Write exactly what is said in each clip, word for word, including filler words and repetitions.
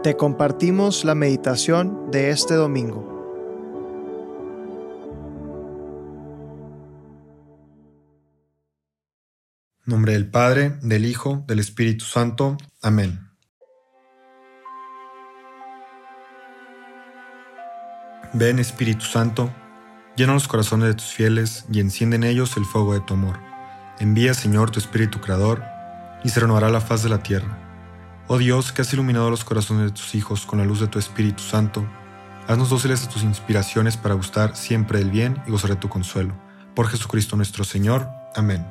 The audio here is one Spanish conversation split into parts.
Te compartimos la meditación de este domingo. En nombre del Padre, del Hijo, del Espíritu Santo. Amén. Ven, Espíritu Santo, llena los corazones de tus fieles y enciende en ellos el fuego de tu amor. Envía, Señor, tu Espíritu Creador, y se renovará la faz de la tierra. Oh Dios, que has iluminado los corazones de tus hijos con la luz de tu Espíritu Santo, haznos dóciles a tus inspiraciones para gustar siempre del bien y gozar de tu consuelo. Por Jesucristo nuestro Señor. Amén.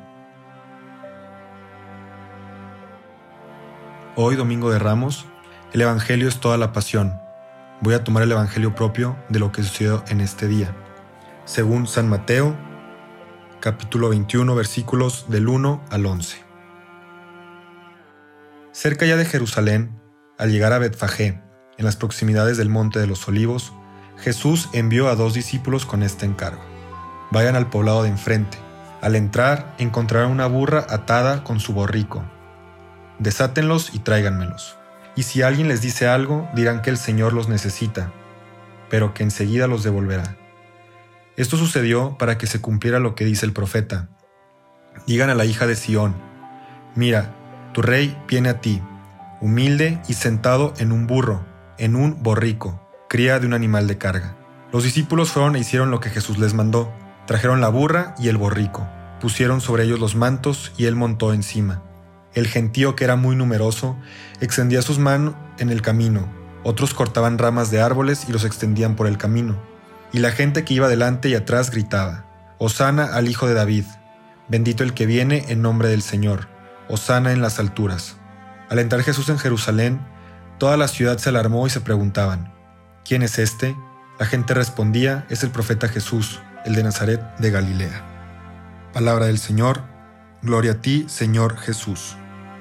Hoy, Domingo de Ramos, el Evangelio es toda la pasión. Voy a tomar el Evangelio propio de lo que sucedió en este día. Según San Mateo, capítulo veintiuno, versículos del uno al once. Cerca ya de Jerusalén, al llegar a Betfagé, en las proximidades del Monte de los Olivos, Jesús envió a dos discípulos con este encargo. Vayan al poblado de enfrente. Al entrar, encontrarán una burra atada con su borrico. Desátenlos y tráiganmelos. Y si alguien les dice algo, dirán que el Señor los necesita, pero que enseguida los devolverá. Esto sucedió para que se cumpliera lo que dice el profeta. Digan a la hija de Sión: mira, tu rey viene a ti, humilde y sentado en un burro, en un borrico, cría de un animal de carga. Los discípulos fueron e hicieron lo que Jesús les mandó. Trajeron la burra y el borrico, pusieron sobre ellos los mantos y él montó encima. El gentío, que era muy numeroso, extendía sus manos en el camino. Otros cortaban ramas de árboles y los extendían por el camino. Y la gente que iba delante y atrás gritaba: Hosana al Hijo de David, bendito el que viene en nombre del Señor, Hosana en las alturas. Al entrar Jesús en Jerusalén, toda la ciudad se alarmó y se preguntaban: ¿quién es este? La gente respondía: es el profeta Jesús, el de Nazaret de Galilea. Palabra del Señor. Gloria a ti, Señor Jesús.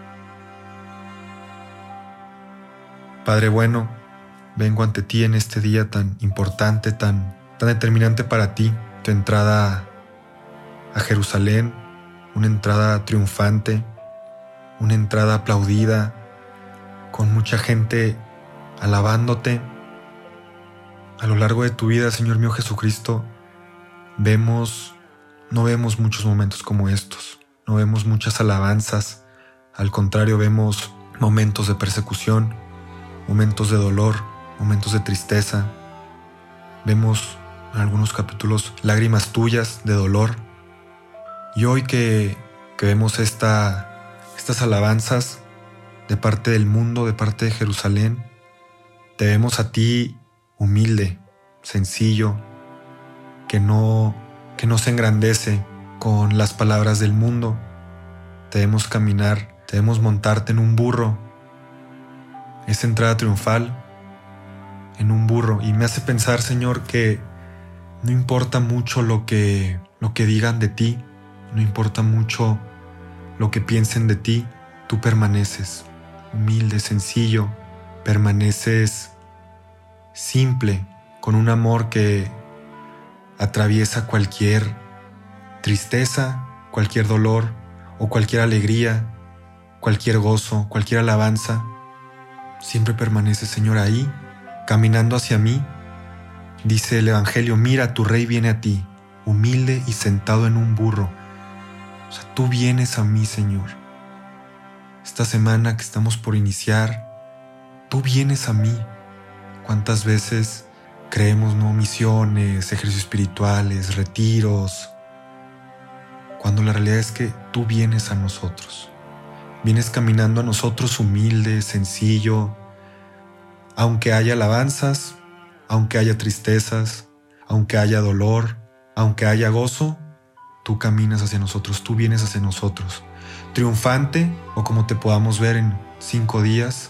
Padre bueno, vengo ante ti en este día tan importante, tan, tan determinante para ti, tu entrada a Jerusalén, una entrada triunfante, una entrada aplaudida, con mucha gente alabándote. A lo largo de tu vida, Señor mío Jesucristo, vemos, no vemos muchos momentos como estos, no vemos muchas alabanzas, al contrario, vemos momentos de persecución, momentos de dolor, momentos de tristeza. Vemos en algunos capítulos lágrimas tuyas de dolor. Y hoy que, que vemos esta, estas alabanzas de parte del mundo, de parte de Jerusalén, te vemos a ti humilde, sencillo, que no, que no se engrandece con las palabras del mundo. Te vemos caminar, te vemos montarte en un burro, esa entrada triunfal en un burro, y me hace pensar, Señor, que no importa mucho lo que, lo que digan de ti, no importa mucho lo que piensen de ti, tú permaneces humilde, sencillo, permaneces simple, con un amor que atraviesa cualquier tristeza, cualquier dolor o cualquier alegría, cualquier gozo, cualquier alabanza. Siempre permanece, Señor, ahí, caminando hacia mí. Dice el Evangelio: mira, tu rey viene a ti, humilde y sentado en un burro. O sea, tú vienes a mí, Señor. Esta semana que estamos por iniciar, tú vienes a mí. ¿Cuántas veces creemos, no, misiones, ejercicios espirituales, retiros, cuando la realidad es que tú vienes a nosotros? Vienes caminando a nosotros humilde, sencillo, aunque haya alabanzas, aunque haya tristezas, aunque haya dolor, aunque haya gozo, tú caminas hacia nosotros, tú vienes hacia nosotros, triunfante, o como te podamos ver en cinco días,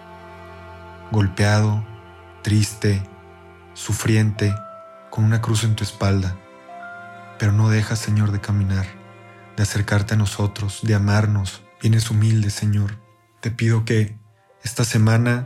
golpeado, triste, sufriente, con una cruz en tu espalda. Pero no dejas, Señor, de caminar, de acercarte a nosotros, de amarnos. Vienes humilde, Señor. Te pido que esta semana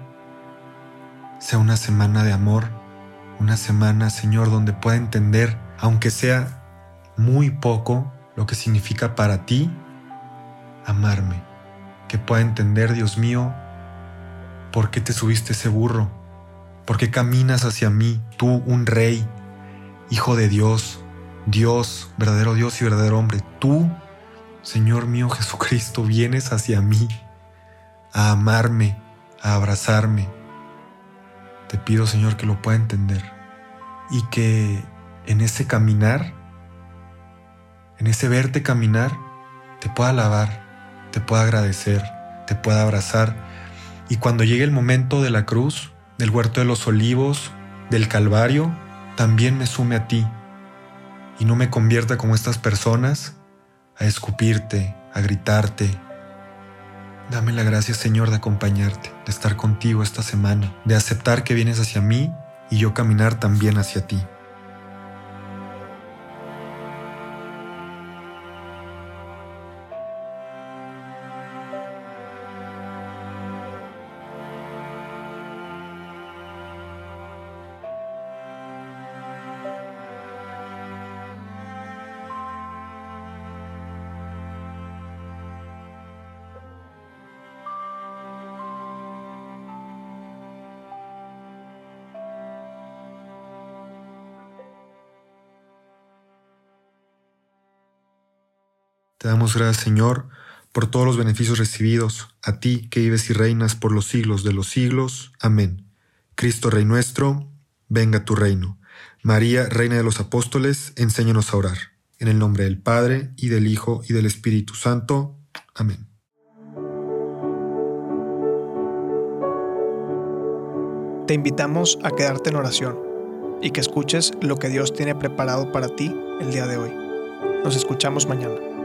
sea una semana de amor, una semana, Señor, donde pueda entender, aunque sea muy poco, lo que significa para ti amarme. Que pueda entender, Dios mío, ¿Por qué te subiste ese burro? ¿Por qué caminas hacia mí, tú, un rey, hijo de Dios, Dios, verdadero Dios y verdadero hombre? Tú, Señor mío Jesucristo, vienes hacia mí a amarme, a abrazarme. Te pido, Señor, que lo pueda entender y que en ese caminar, en ese verte caminar, te pueda alabar, te pueda agradecer, te pueda abrazar. Y cuando llegue el momento de la cruz, del huerto de los olivos, del Calvario, también me sume a ti y no me convierta como estas personas a escupirte, a gritarte. Dame la gracia, Señor, de acompañarte, de estar contigo esta semana, de aceptar que vienes hacia mí y yo caminar también hacia ti. Te damos gracias, Señor, por todos los beneficios recibidos, a ti que vives y reinas por los siglos de los siglos. Amén. Cristo, Rey nuestro, venga tu reino. María, Reina de los Apóstoles, enséñanos a orar. En el nombre del Padre, y del Hijo, y del Espíritu Santo. Amén. Te invitamos a quedarte en oración y que escuches lo que Dios tiene preparado para ti el día de hoy. Nos escuchamos mañana.